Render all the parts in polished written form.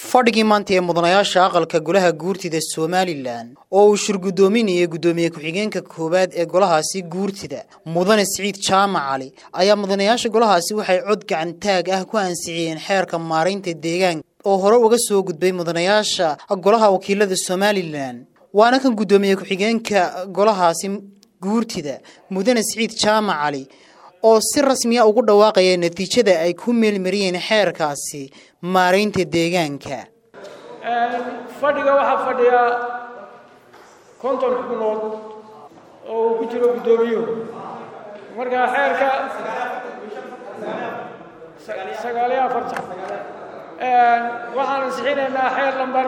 fadhigii maanta ee mudanayaasha aqalka golaha guurtida Somaliland oo uu shirgudoominayay gudoomiye ku-xigeenka koobaad ee golahaasi guurtida mudane Siciid Jaamac Cali ayaa mudanayaasha golahaasi waxay cod gacan taag ah ku ansixiyeen xeerka maareynta deegaanka oo hore uga soo gudbay mudanayaasha golaha wakiilada Somaliland waana kan gudoomiye ku-xigeenka golahaasi guurtida mudane Siciid Jaamac Cali oo si rasmi ah ugu dhawaaqay natiijada ay ku meelmariyeen xeerkaasi maareynta deegaanka fadhiga waxa fadhiya konton xubnood oo ku jiro gudoomiye marka xeerka sagaaliya farta waxaan ansixinaynaa xeer lambar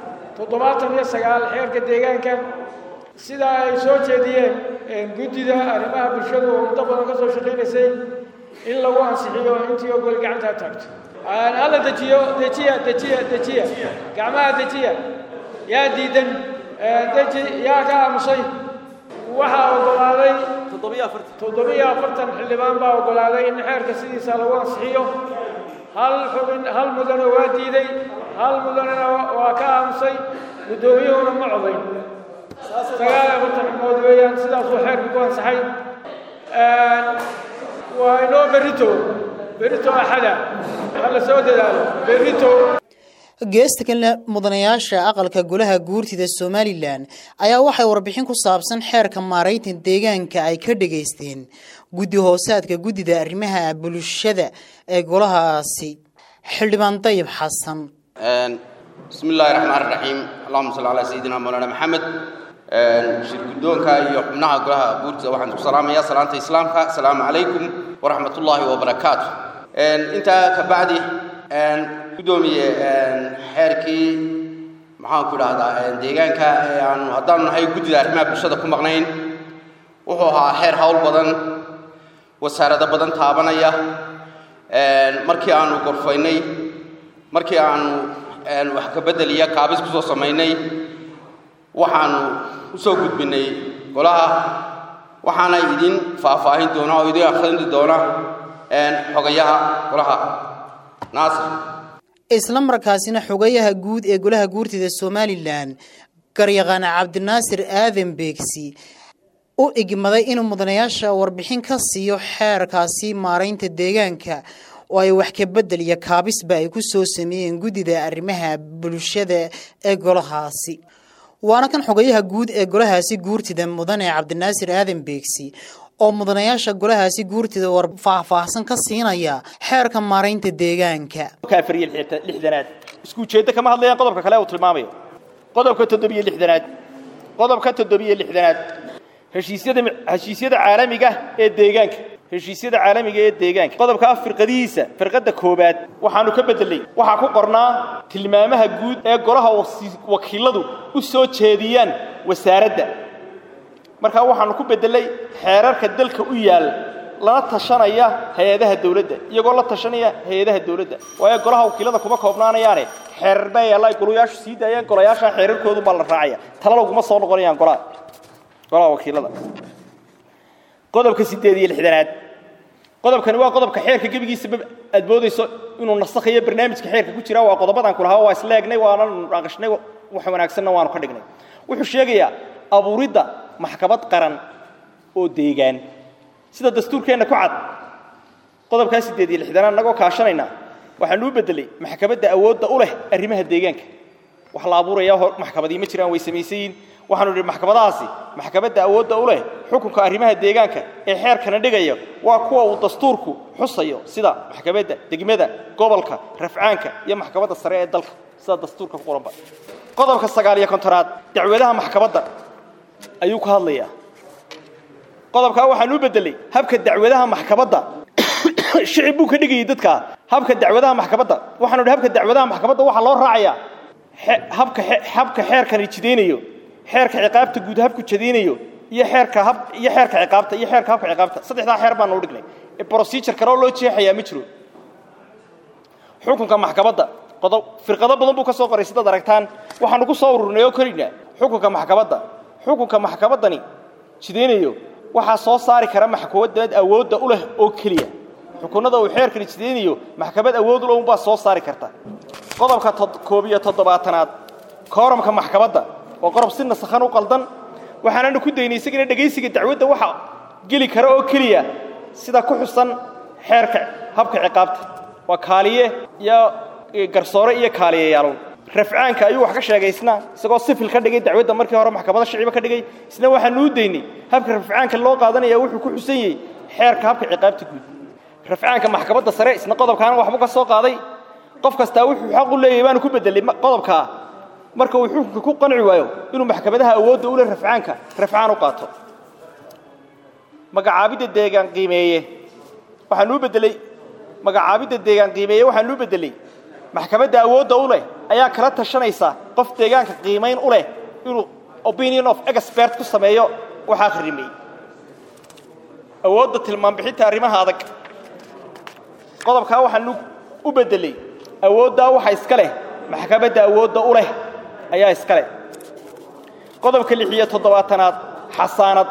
79 xeerka deegaanka sida ay soo jeediyeen guddiga arrimaha bulshada oo muddo badan ka soo shaqeynaysay in lagu ansixiyo intii oo gol gacanta taagto alla dejiya gacmaha dejiya yaa diidan deji yaa ka aamusay waxa ogolaaday 740 xildhibaan baa ogolaaday in xeerka sidiisa lagu ansixiyo hal mudane waa diiday hal mudanena waa ka aamusay gudoomiyuhuna ma codayn سجال أبطل موضوعيا سيدا صحيح بكون صحيح وإنه بريتو أحدا هلا سود ذلك بريتو geesta kale mudanayaasha aqalka golaha guurtida Somaliland ayaa waxay warbixin ku saabsan xeerka maareynta deegaanka ay ka dhageysteen guddi hoosaadka guddida arrimaha bulshada ee golahaasi xildhibaan Dayib Xasan bismillahir rahmanir rahim allahumma salli ala sayidina mawlana muhammad shirgudoonka iyo xubnaha golaha guurtida waxaan ku salaamayaa salaanta islaamka assalaamu alaykum wa rahmatullahi wa barakaatuh inta ka bacdi gudoomiye xeerkii maxaan ku raahdaa deegaanka aan hadaan nahay guddida arrimaha bulshada ku maqnayn wuxuu ahaa xeer hawl badan wasaarada badan taabanaya markii aanu qorfaynay markii aanu wax ka bedeliya kaabis ku soo sameynay waxaanu u soo gudbinay golaha waxaana idin faahfaahin doona oo idin akhrin doona xogayaha golaha Naasir isla markaasina xogayaha guud ee golaha guurtida Somaliland garyaqaan Cabdinaasir Aadan Beegsi oo igmaday inuu mudanayaasha warbixin ka siiyo xeerkaasi maareynta deegaanka oo ay wax ka bedeliya kaabisba ay ku soo sameeyeen guddida arrimaha bulshada ee golahaasi waana kan xogayaha guud ee golahaasi guurtida mudane Cabdinaasir Aadan Beegsi oo mudanayaasha golahaasi guurtida war faahfaahsan ka siinaya xeerka maareynta deegaanka ka fariil lixdanaad isku jeeda kama hadlayaan qodobka kale uu tilmaamayo qodobka 7 heshiisyada caalamiga ee deegaanka heshiisyada caalamiga ee deegaanka qodobka firqada koobaad waxaanu ka bedelay waxa ku qornaa tilmaamaha guud ee golaha wakiiladu u soo jeediyaan wasaaradda marka waxaanu ku bedelay xeerarka dalka u yaal lana tashanaya hay'adaha dawladda iyagoo la tashanaya hay'adaha dawladda waayo golaha wakiilada kuma koobnaanayaan xeerar bay ay golayaashu sii daayeen golayaasha xeerarkoodu bal la raacaya tala laguma soo noqonayaan golaha wakiilada qodobka 8 qodobkani waa qodobka xeerka gabigiisa aad boodayso inuu nasakhayo barnaamijka xeerka ku jira waa qodobadan ku lahaa waa islaagnay waana raaqashnay wax wanaagsanna waanu ka dhignay wuxuu sheegayaa abuuridda maxkamad qaran oo deegaan sida dastuurkeena ku cad qodobka 8 anagoo kaashanayna waxaanu u bedelay maxkamadda awoodda u leh arrimaha deegaanka wax la abuurayaa maxkamadii ma jiraan way sameeyeen waxaanu dhigay maxkamadaasi maxkamadda awoodda u leh xukunka arrimaha deegaanka ee xeerkana dhigayo waa kuwa uu dastuurku xusayo sida maxkamadda degmada gobolka rafcaanka iyo maxkamadda sare ee dalka sida dastuurka ku qoran qodobka 9 dacwadaha maxkamadda ayuu ka hadlayaa qodobka waxaanu u bedelay habka dacwadaha maxkamadda shicib uu ka dhigay dadka habka dacwadaha maxkamadda waxaanu dhigay habka dacwadaha maxkamadda waxa loo raacayaa habka xeerkan jideynayo xeerka ciqaabta guud habku jadeynayo iyo xeerka ciqaabta iyo xeerka habka ciqaabta saddexda xeer baan u dhignay procedure kale oo loo jeexaya ma jiro xukunka maxkamadda qodob firqado badan buu ka soo qoray sida aragtaan waxaanu ku soo ururnay oo kaliya xukunka maxkamaddani jideynayo waxa soo saari kara maxkamad awoodda u leh oo kaliya xukunada uu xeerkan jideynayo maxkamad awood u leh baa soo saari karta qodobka koob iyo toddobaatanaad kooramka maxkamadda oo qodob si nasakhan u qaldan waxaana ku daynay isagana dhageysiga dacwadda waxa geli kara oo kaliya sida ku xusan xeerka habka ciqaabta waa kaaliye iyo garsoore iyo kaaliyeyaal rafcaanka ayuu wax ka sheegaysna isagoo sifil ka dhigay dacwadda markii hore maxkamadda shiciba ka dhigay isna waxa nuu daynay habka rafcaanka loo qaadanaya wuxuu ku xusan yahay xeerka habka ciqaabta guud rafcaanka maxkamadda sare isna qodobkaana waxba ka soo qaaday qof kasta wuxuu xaq u leeyahay baan ku bedelay qodobka marka uu xukunka ku qanci waayo inuu maxkamadaha awoodda u leh rafcaan u qaato magacaabida deegaan qiimeeye waxaan u bedelay magacaabida deegaan qiimeeye waxaan u bedelay maxkamadda awoodda u leh ayaa kala tashanaysa qof deegaanka qiimeyn u leh inuu opinion of expert ku sameeyo waxa khrimay awoodda tilmaam bixinta arrimaha adag qodobka waxaan u bedelay awoodda waxa iska leh maxkamadda awoodda u leh ayaa iska leh qodobka 67aad xasaanad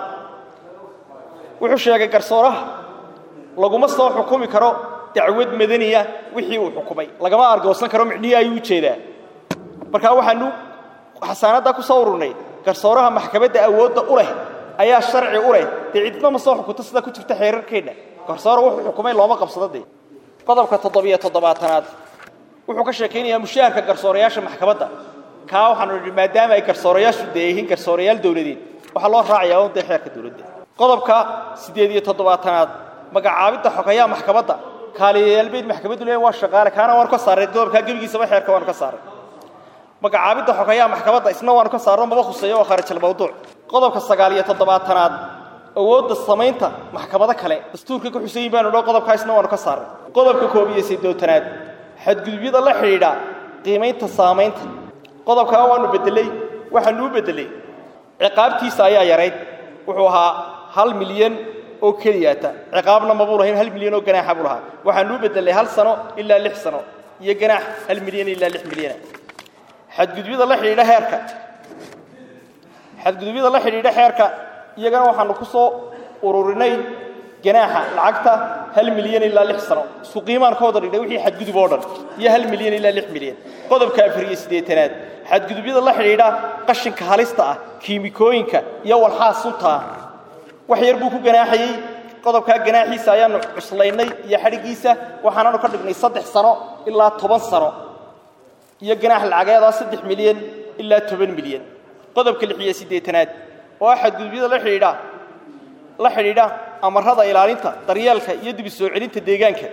wuxuu sheegay garsooraha laguma soo xukumi karo dacwad madaniya wixii uu xukumay lagama argoosan karo micnihi ayuu jeedaa marka waxaanu xasaanada ku soo ururnay garsooraha maxkamadda awoodda u leh ayaa sharci u leh cidna ma soo xukunto sida ku jirta xeerarkeena garsoor wuxuu xukumay looma qabsadade qodobka 77aad wuxuu ka sheekeynayaa mushaharka garsoorayaasha maxkamadda ka waxaanu maadaama ay garsoorayaashu deeyihiin garsoorayaal dawladeed waxa loo raacayaa oo xeerka dawladda qodobka 87aad magacaabida xogayaha maxkamadda kaaliyeyaal beed maxkamaddu leeyahay waa shaqaale kaana waan ka saaray qodobka gabigiisa xeerka waan ka saaray magacaabida xogayaha maxkamadda isna waan ka saaro maba khuseeyo oo kharaj al-mawduuc qodobka 89aad awoodda samaynta maxkamada kale dastuurka ku xuseeyay baan oo qodobka isna waan ka saaray qodobka 81aad xadgudubyada la xiriira qiimeynta saameynta qodobka waanu bedelay waxaanu u bedelay ciqaabtiisa ayaa yareyd wuxuu ahaa 1 milyan oo kaliyaata ciqaabna ma buu lahayn 1 milyan oo ganaax buu lahaa waxaanu u bedelay 1 sano ilaa 6 sano iyo ganaax 1 milyan ilaa 6 milyan xadgudubyada la xiriira xeerka iyagana waxaanu ku soo ururinay ganaaxa lacagta 1 milyan ilaa 6 sano isku qiimaan ka wada dhigay wixii xadgudub oo dhan iyo 1 milyan ilaa 6 milyan qodobka 48aad xadgudubyada la xiriira qashinka halista ah kiimikooyinka iyo walxaha sunta wax yar buu ku ganaaxayay qodobka ganaaxiisa ayaanu cuslaynay iyo xarigiisa waxaanu ka dhignay 3 sano ilaa 10 sano iyo ganaax lacageeda 3 milyan ilaa 10 milyan qodobka 68aad oo xadgudubyada la xiriira amarada ilaalinta daryeelka iyo dib u soo celinta deegaanka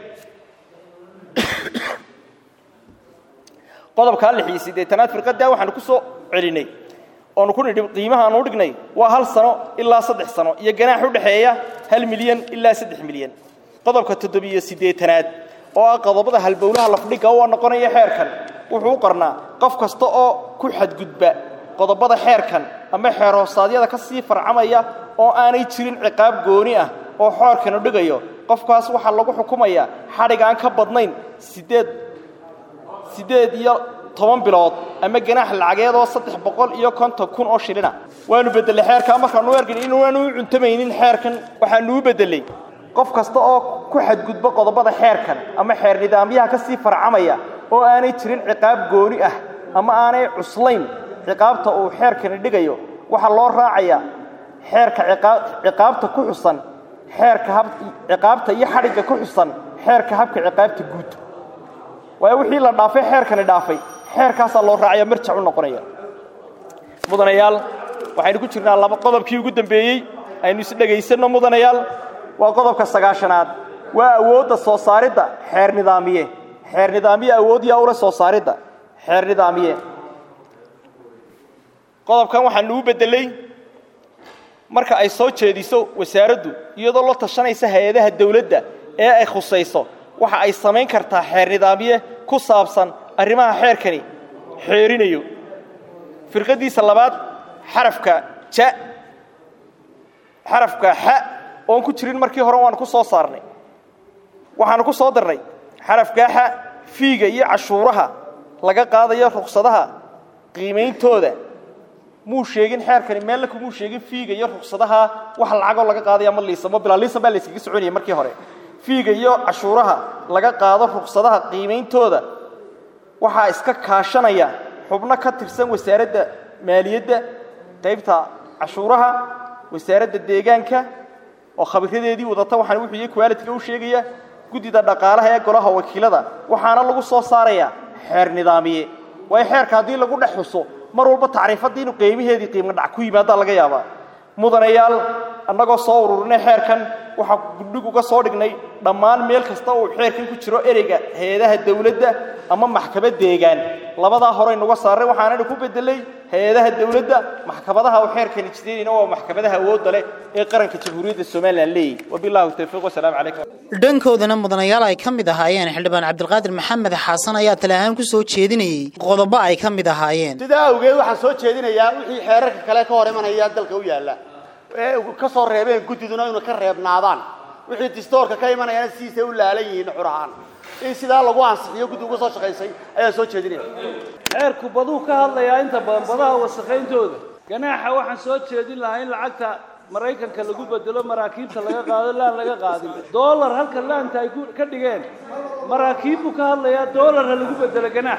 qodobka 68aad firqada waxaanu ku soo celinay oo ku nidhi qiimaha aanu dhignay waa 1 sano ilaa 3 sano iyo ganaax u dhaxeeya 1 milyan ilaa 3 milyan qodobka 78aad oo qodobada halbowlaha lafdhiga oo noqonaya xeerkan wuxuu qornaa qof kasta oo ku xadgudba qodobada xeerkan ama xeer hoosaadyada ka sii farcamaya oo aanay jirin ciqaab gooni ah oo xoorkan u dhigayo qofkaas waxa lagu xukumayaa xadhig aan ka badnayn 8 iyo 10 bilood ama ganaax lacageed oo 350,000 oo shilin ah waanu bedelay xeerka markaanu argin inuu aanu cuntamaynin xeerkan waxaanu bedelay qof kasta oo ku xadgudba qodobada xeerkan ama xeer nidaamyaha ka sii farcamaya oo aanay jirin ciqaab gooni ah ama aanay cuslayn ciqaabta uu xeerkan dhigayo waxa loo raacayaa xeerka ciqaabta ku xusan xeerka ciqaabta iyo xadhiga ku xusan xeerka habka ciqaabta guud waa wixii la dhaafay xeerkan dhaafay xeerkaas loo raacaya marjac u noqonaya mudanayaal waxaynu ku jirnaa laba qodobkii ugu dambeeyay aynu is dhageysano mudanayaal waa qodobka 9aad waa awoodda soo saaridda xeer nidaamiye awood yaa u leh soo saaridda xeer nidaamiye qodobkan waxaanu u bedelay marka ay soo jeediso wasaaraddu iyadoo la tashanaysa hay'adaha dawladda ee ay khusayso waxa ay sameyn kartaa xeer nidaamiye ku saabsan arrimaha xeerkani xeerinayo firqadiisa labaad xarafka xa oo ku jirin markii hore waan ku soo saarnay waxaan ku soo darnay xarafka xa fiiga iyo cashuuraha laga qaadayo ruqsadaha qiimeyntooda muu sheegin xeerkani meel ku muu sheegin fiiga iyo ruqsadaha waxa lacag laga qaadayo ama liisamo bilaa baa la iskaga soconayay markii hore fiiga iyo cashuuraha laga qaado ruqsadaha qiimeyntooda waxaa iska kaashanaya xubno ka tirsan wasaaradda maaliyadda qaybta cashuuraha wasaaradda deegaanka oo khabiiradeedii wadata waxaan wixii quality u sheegaya gudida dhaqaalaha ee golaha wakiilada waxaana lagu soo saaraya xeer nidaamiye way xeerka hadii lagu dhaxuso mar walba taariifadii inuu qiimaheedii qiimo dhac ku yimaada laga yaabaa mudanayaal annagoo soo ururinay xeerkan waxa guddigu ka soo dhignay dhammaan meel kasta oo xeerkan ku jiro ereyga hay'adaha dawladda ama maxkamad deegaan labada hore inaga saaray waxaana ku bedelay hay'adaha dawladda maxkamadaha oo xeerkan jideenina oo maxkamadaha awoodda leh ee qaranka jamhuuriyadda Soomaaliland leeyahay wabillahi tawfiiq wasalaam calaykum dhankoodana mudanayaal ay kamid ahaayeen xildhibaan Cabdilqaadir Maxamed Xasan ayaa talahaan ku soo jeedinayay qodobo ay kamid ahaayeen sida awgeed waxaan soo jeedinayaa wixii xeerarka kale ka hor imanaya dalka u yaala ka soo reebeen gudiduna inuu ka reebnaadaan wixii distoorka ka imanayana siisa u laalan yihiin xurahan in sida lagu ansixiyo gudigu soo shaqeysay ayaa soo jeedinaya xeerku baduu ka hadlayaa inta badan badaha wasaqeyntooda ganaaxa waxaan soo jeedin lahaa in lacagta maraykanka lagu bedelo maraakiibta laga qaado laan laga qaadin dollar halka laanta ay ka dhigeen maraakiibku ka hadlayaa dollar lagu bedelo ganaax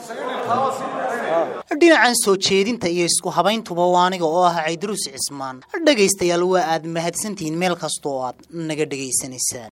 dhinacan soo jeedinta iyo isku habayntuba waaniga oo ah Ciidruus Cismaan dhageystayaal waa aad mahadsantiin meel kasta oo aad naga dhageysanaysaan